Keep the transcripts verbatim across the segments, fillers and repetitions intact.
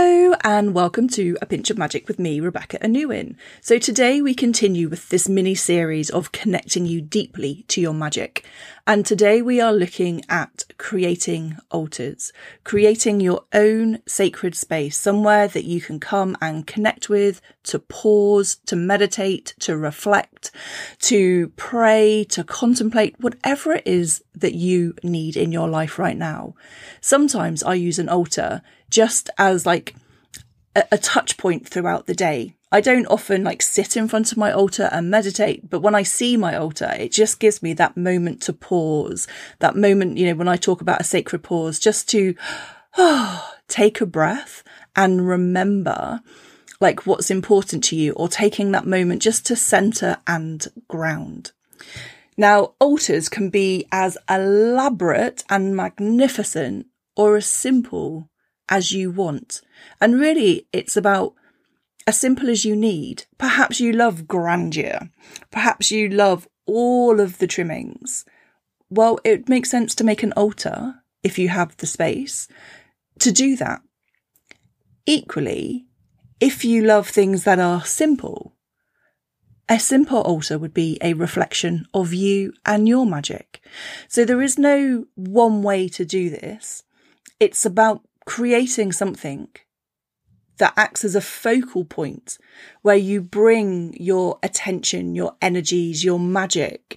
Hello and welcome to A Pinch of Magic with me, Rebecca Anuin. So today we continue with this mini series of connecting you deeply to your magic. And today we are looking at creating altars, creating your own sacred space, somewhere that you can come and connect with, to pause, to meditate, to reflect, to pray, to contemplate, whatever it is that you need in your life right now. Sometimes I use an altar just as like a, a touch point throughout the day. I don't often like sit in front of my altar and meditate, but when I see my altar, it just gives me that moment to pause, that moment, you know, when I talk about a sacred pause, just to oh, take a breath and remember like what's important to you, or taking that moment just to center and ground. Now, altars can be as elaborate and magnificent or as simple as you want. And really, it's about as simple as you need. Perhaps you love grandeur. Perhaps you love all of the trimmings. Well, it makes sense to make an altar, if you have the space, to do that. Equally, if you love things that are simple, a simple altar would be a reflection of you and your magic. So there is no one way to do this. It's about creating something that acts as a focal point where you bring your attention, your energies, your magic,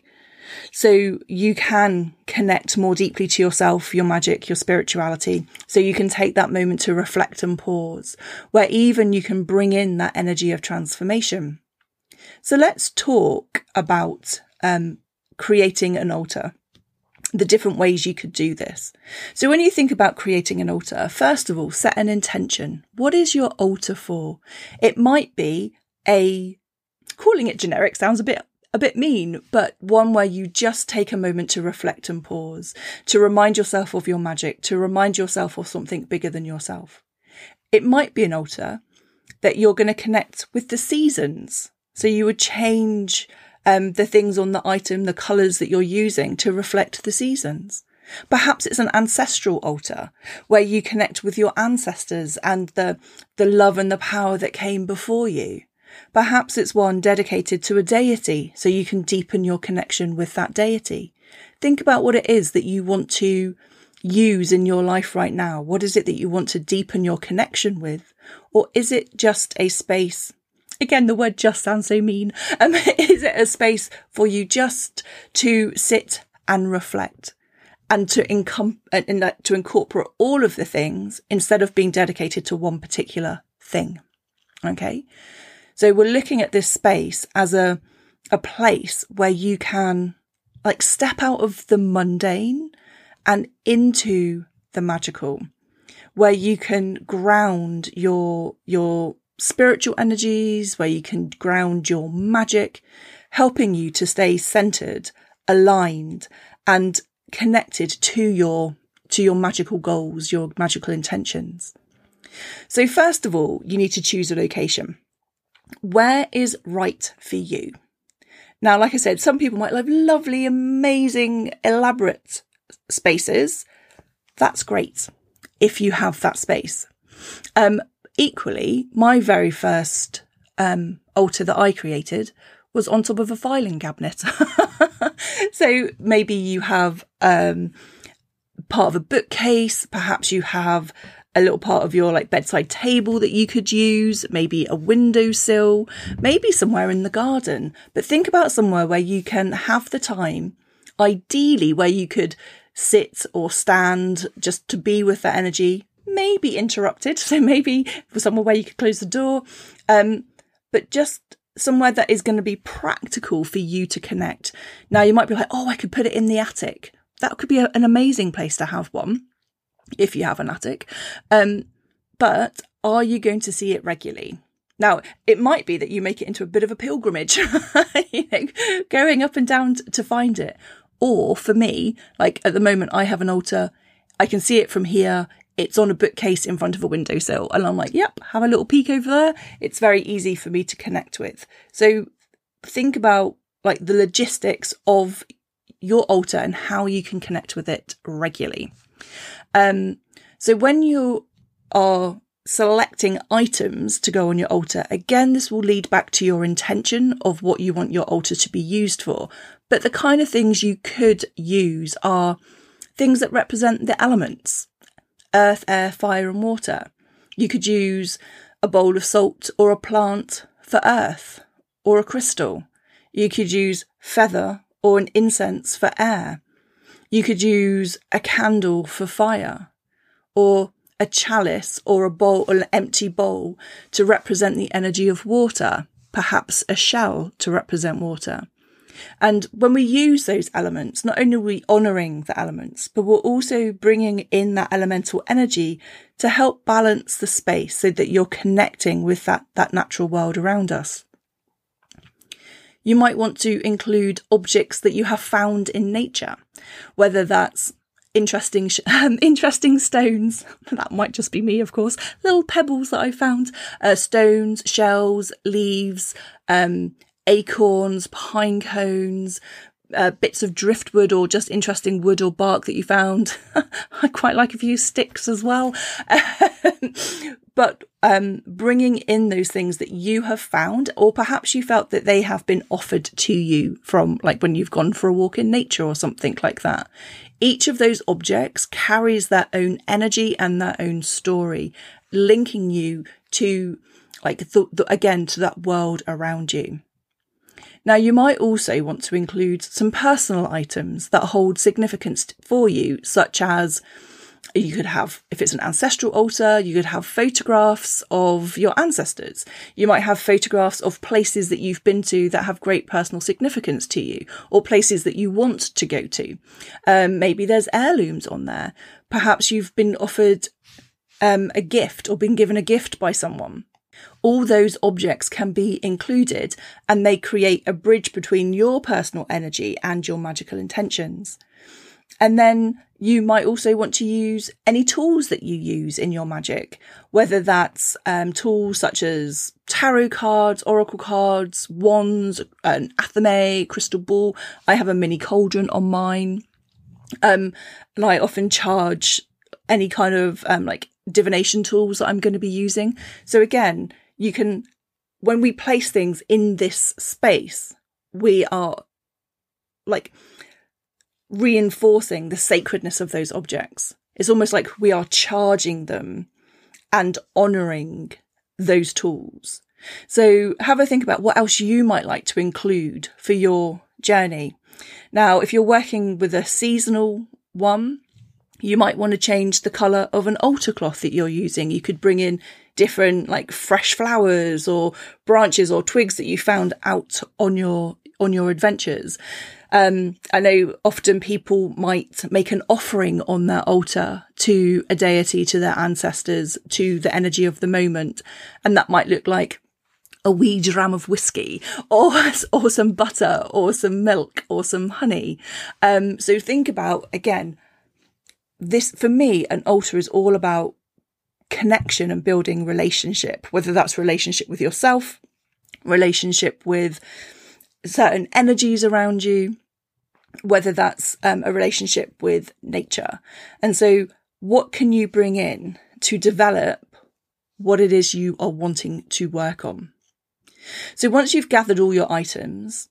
so you can connect more deeply to yourself, your magic, your spirituality. So you can take that moment to reflect and pause, where even you can bring in that energy of transformation. So let's talk about um, creating an altar. The different ways you could do this. So when you think about creating an altar, first of all, set an intention. What is your altar for? It might be a, calling it generic sounds a bit, a bit mean, but one where you just take a moment to reflect and pause, to remind yourself of your magic, to remind yourself of something bigger than yourself. It might be an altar that you're going to connect with the seasons. So you would change Um, the things on the item, the colours that you're using to reflect the seasons. Perhaps it's an ancestral altar where you connect with your ancestors and the, the love and the power that came before you. Perhaps it's one dedicated to a deity so you can deepen your connection with that deity. Think about what it is that you want to use in your life right now. What is it that you want to deepen your connection with? Or is it just a space? Again, the word just sounds so mean. Um, is it a space for you just to sit and reflect and to, incom- and, uh, to incorporate all of the things instead of being dedicated to one particular thing? Okay. So we're looking at this space as a, a place where you can like step out of the mundane and into the magical, where you can ground your, your, spiritual energies, where you can ground your magic, helping you to stay centered, aligned, and connected to your to your magical goals, your magical intentions. So first of all, you need to choose a location. Where is right for you? Now, like I said, some people might love lovely, amazing, elaborate spaces. That's great if you have that space. Um, Equally, my very first um, altar that I created was on top of a filing cabinet. So maybe you have um, part of a bookcase, perhaps you have a little part of your like bedside table that you could use, maybe a windowsill, maybe somewhere in the garden. But think about somewhere where you can have the time, ideally where you could sit or stand just to be with that energy. Maybe interrupted, so maybe somewhere where you could close the door, um, but just somewhere that is going to be practical for you to connect. Now, you might be like, oh, I could put it in the attic. That could be a, an amazing place to have one, if you have an attic. Um, but are you going to see it regularly? Now, it might be that you make it into a bit of a pilgrimage, you know, going up and down t- to find it. Or for me, like at the moment, I have an altar. I can see it from here. It's on a bookcase in front of a windowsill. And I'm like, yep, have a little peek over there. It's very easy for me to connect with. So think about like the logistics of your altar and how you can connect with it regularly. Um, so when you are selecting items to go on your altar, again, this will lead back to your intention of what you want your altar to be used for. But the kind of things you could use are things that represent the elements: earth, air, fire and water. You could use a bowl of salt or a plant for earth, or a crystal. You could use feather or an incense for air. You could use a candle for fire, or a chalice or a bowl, or an empty bowl to represent the energy of water, perhaps a shell to represent water. And when we use those elements, not only are we honouring the elements, but we're also bringing in that elemental energy to help balance the space so that you're connecting with that, that natural world around us. You might want to include objects that you have found in nature, whether that's interesting, um, interesting stones. That might just be me, of course. Little pebbles that I found, uh, stones, shells, leaves, um, acorns, pine cones, uh, bits of driftwood or just interesting wood or bark that you found. I quite like a few sticks as well. But um, bringing in those things that you have found, or perhaps you felt that they have been offered to you from, like, when you've gone for a walk in nature or something like that. Each of those objects carries their own energy and their own story, linking you to, like, the, the, again, to that world around you. Now, you might also want to include some personal items that hold significance for you, such as you could have, if it's an ancestral altar, you could have photographs of your ancestors. You might have photographs of places that you've been to that have great personal significance to you, or places that you want to go to. Um, maybe there's heirlooms on there. Perhaps you've been offered um, a gift or been given a gift by someone. All those objects can be included, and they create a bridge between your personal energy and your magical intentions. And then you might also want to use any tools that you use in your magic, whether that's um, tools such as tarot cards, oracle cards, wands, an athame, crystal ball. I have a mini cauldron on mine. Um, and I often charge any kind of um, like divination tools that I'm going to be using. So again, you can, when we place things in this space, we are like reinforcing the sacredness of those objects. It's almost like we are charging them and honouring those tools. So have a think about what else you might like to include for your journey. Now, if you're working with a seasonal one, you might want to change the colour of an altar cloth that you're using. You could bring in different, like, fresh flowers or branches or twigs that you found out on your on your adventures. Um, I know often people might make an offering on their altar to a deity, to their ancestors, to the energy of the moment. And that might look like a wee dram of whiskey, or, or some butter, or some milk, or some honey. Um, so think about, again, this, for me, an altar is all about connection and building relationship, whether that's relationship with yourself, relationship with certain energies around you, whether that's um, a relationship with nature. And so what can you bring in to develop what it is you are wanting to work on? So once you've gathered all your items,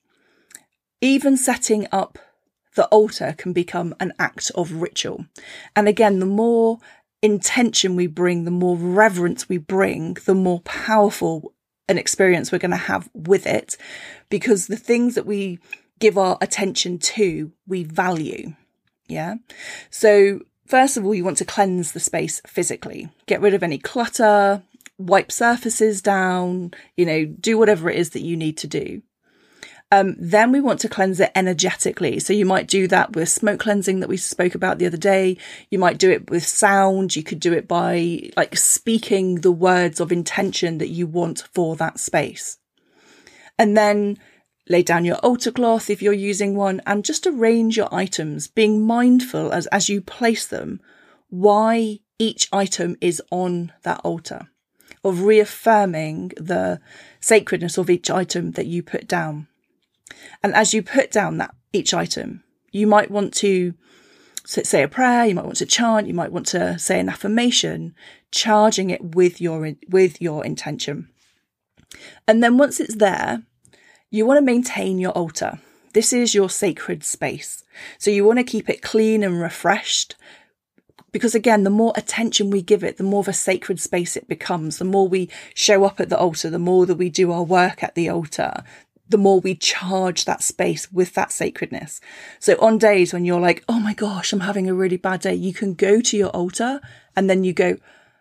even setting up the altar can become an act of ritual. And again, the more intention we bring, the more reverence we bring, the more powerful an experience we're going to have with it, because the things that we give our attention to, we value. Yeah. So first of all, you want to cleanse the space physically, get rid of any clutter, wipe surfaces down, you know, do whatever it is that you need to do. Um, then we want to cleanse it energetically. So you might do that with smoke cleansing that we spoke about the other day. You might do it with sound. You could do it by, like, speaking the words of intention that you want for that space. And then lay down your altar cloth if you're using one, and just arrange your items, being mindful as, as you place them, why each item is on that altar, of reaffirming the sacredness of each item that you put down. And as you put down that each item, you might want to say a prayer, you might want to chant, you might want to say an affirmation, charging it with your, with your intention. And then once it's there, you want to maintain your altar. This is your sacred space. So you want to keep it clean and refreshed, because again, the more attention we give it, the more of a sacred space it becomes. The more we show up at the altar, the more that we do our work at the altar, the more we charge that space with that sacredness. So on days when you're like, oh my gosh, I'm having a really bad day, you can go to your altar and then you go,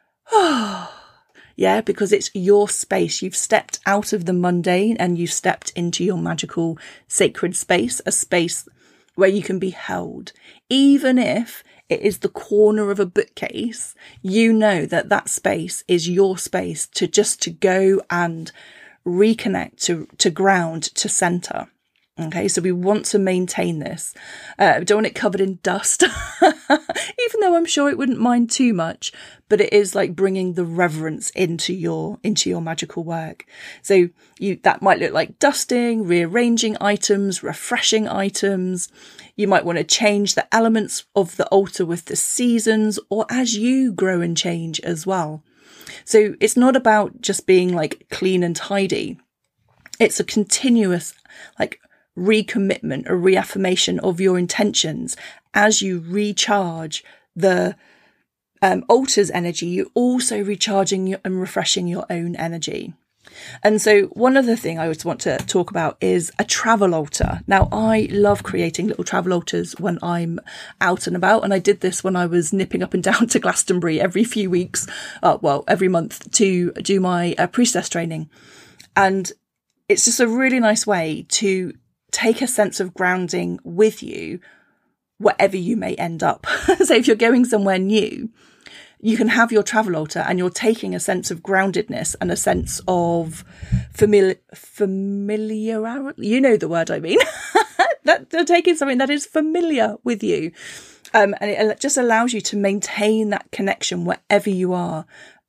oh, yeah, because it's your space. You've stepped out of the mundane and you've stepped into your magical sacred space, a space where you can be held. Even if it is the corner of a bookcase, you know that that space is your space to just to go and reconnect to, to ground, to center. Okay, so we want to maintain this. Uh, we don't want it covered in dust, even though I'm sure it wouldn't mind too much, but it is like bringing the reverence into your, into your magical work. So you, that might look like dusting, rearranging items, refreshing items. You might want to change the elements of the altar with the seasons, or as you grow and change as well. So it's not about just being like clean and tidy. It's a continuous like recommitment, a reaffirmation of your intentions. As you recharge the um, altar's energy, you're also recharging your, and refreshing your own energy. And so one other thing I always want to talk about is a travel altar. Now, I love creating little travel altars when I'm out and about. And I did this when I was nipping up and down to Glastonbury every few weeks, uh, well, every month to do my uh, priestess training. And it's just a really nice way to take a sense of grounding with you wherever you may end up. So if you're going somewhere new, you can have your travel altar and you're taking a sense of groundedness and a sense of familiar, familiarity. You know the word I mean. that they're taking something that is familiar with you. Um, and it just allows you to maintain that connection wherever you are.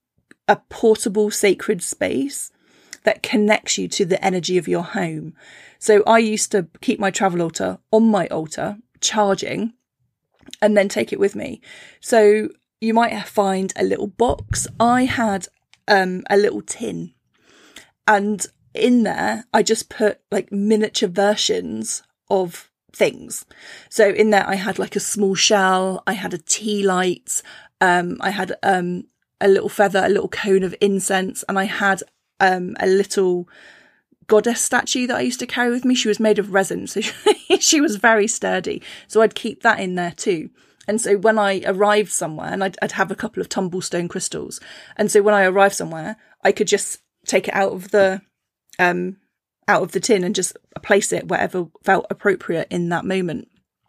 A portable, sacred space that connects you to the energy of your home. So I used to keep my travel altar on my altar, charging, and then take it with me. So you might find a little box. I had um, a little tin, and in there, I just put like miniature versions of things. So in there, I had like a small shell. I had a tea light. Um, I had um, a little feather, a little cone of incense, and I had um, a little goddess statue that I used to carry with me. She was made of resin, so she was very sturdy. So I'd keep that in there too. And so when I arrived somewhere, and I'd, I'd have a couple of tumblestone crystals. And so when I arrived somewhere, I could just take it out of the, um, out of the tin and just place it wherever felt appropriate in that moment.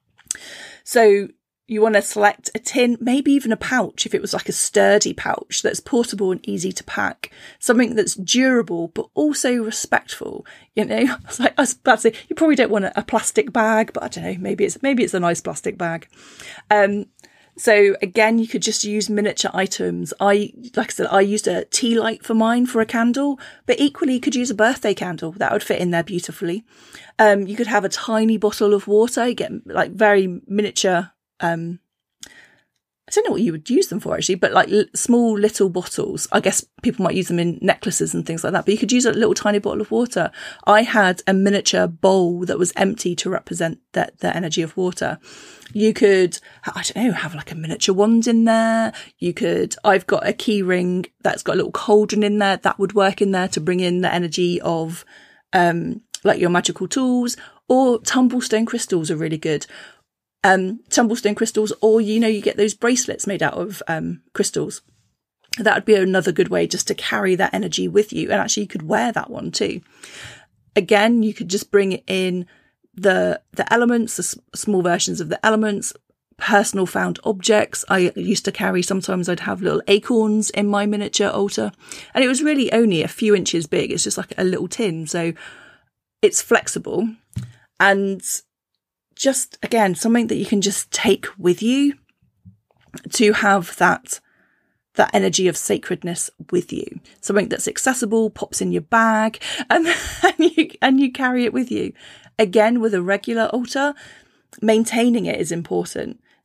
So you want to select a tin, maybe even a pouch, if it was like a sturdy pouch that's portable and easy to pack, something that's durable, but also respectful. You know, I was like, I was about to say, you probably don't want a, a plastic bag, but I don't know, maybe it's, maybe it's a nice plastic bag. Um, so again, you could just use miniature items. I, like I said, I used a tea light for mine for a candle, but equally you could use a birthday candle. That would fit in there beautifully. Um, you could have a tiny bottle of water, you get like very miniature, um, I don't know what you would use them for actually, but like l- small little bottles. I guess people might use them in necklaces and things like that, but you could use a little tiny bottle of water. I had a miniature bowl that was empty to represent that the energy of water. You could, I don't know, have like a miniature wand in there. You could, I've got a key ring that's got a little cauldron in there that would work in there to bring in the energy of, um, like your magical tools. Or tumblestone crystals are really good. Um, tumblestone crystals, or, you know, you get those bracelets made out of um, crystals. That would be another good way just to carry that energy with you. And actually you could wear that one too. Again, you could just bring in the, the elements, the s- small versions of the elements, personal found objects. I used to carry, sometimes I'd have little acorns in my miniature altar, and it was really only a few inches big. It's just like a little tin. So it's flexible and just, again, something that you can just take with you to have that, that energy of sacredness with you. Something that's accessible, pops in your bag, and, and you, and you carry it with you. Again, with a regular altar, maintaining it is important.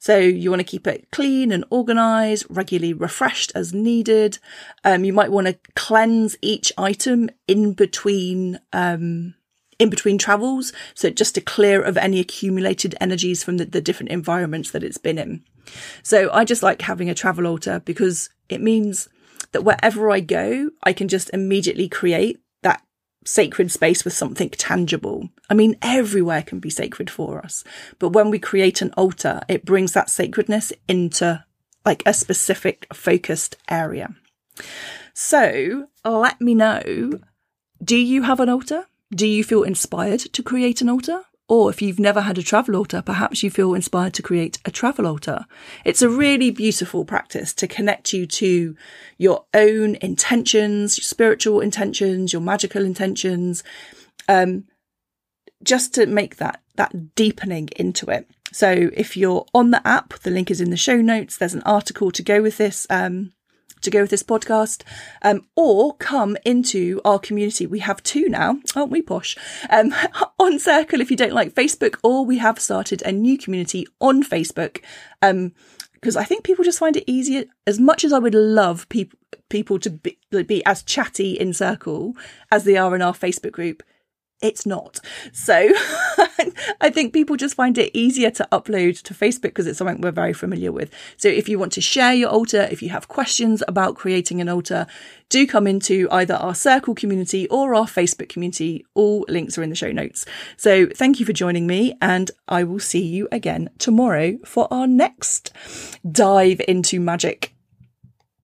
So you want to keep it clean and organized, regularly refreshed as needed. Um, you might want to cleanse each item in between, um, in between travels. So just to clear of any accumulated energies from the, the different environments that it's been in. So I just like having a travel altar because it means that wherever I go, I can just immediately create that sacred space with something tangible. I mean, everywhere can be sacred for us, but when we create an altar, it brings that sacredness into like a specific focused area. So let me know, do you have an altar? Do you feel inspired to create an altar? Or if you've never had a travel altar, perhaps you feel inspired to create a travel altar. It's a really beautiful practice to connect you to your own intentions, your spiritual intentions, your magical intentions, um, just to make that, that deepening into it. So if you're on the app, the link is in the show notes. There's an article to go with this, um, to go with this podcast, um, or come into our community. We have two now, aren't we, posh? Um, on Circle, if you don't like Facebook, or we have started a new community on Facebook, um, because I think people just find it easier. As much as I would love people people to be, be as chatty in Circle as they are in our Facebook group, it's not. So I think people just find it easier to upload to Facebook because it's something we're very familiar with. So if you want to share your altar, if you have questions about creating an altar, do come into either our Circle community or our Facebook community. All links are in the show notes. So thank you for joining me, and I will see you again tomorrow for our next dive into magic.